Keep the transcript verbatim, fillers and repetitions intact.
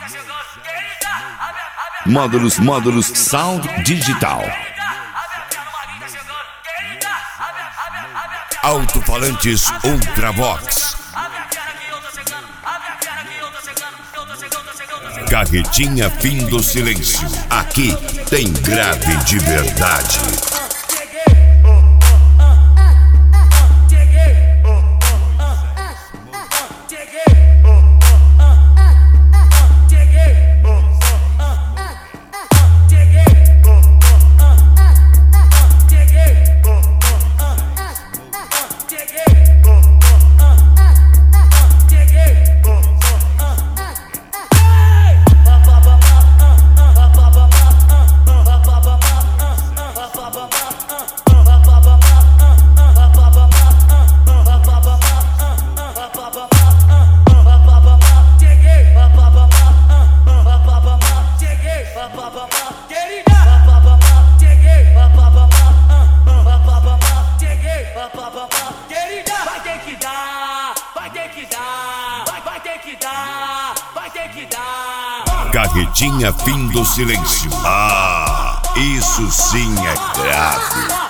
Módulos, módulos, sound digital. Alto-falantes Ultravox. Carretinha Fim do Silêncio. Aqui tem grave de verdade. Vai ter que dar, vai ter que dar, vai, vai ter que dar, vai ter que dar. Carretinha Fim do Silêncio. Ah, isso sim é grave.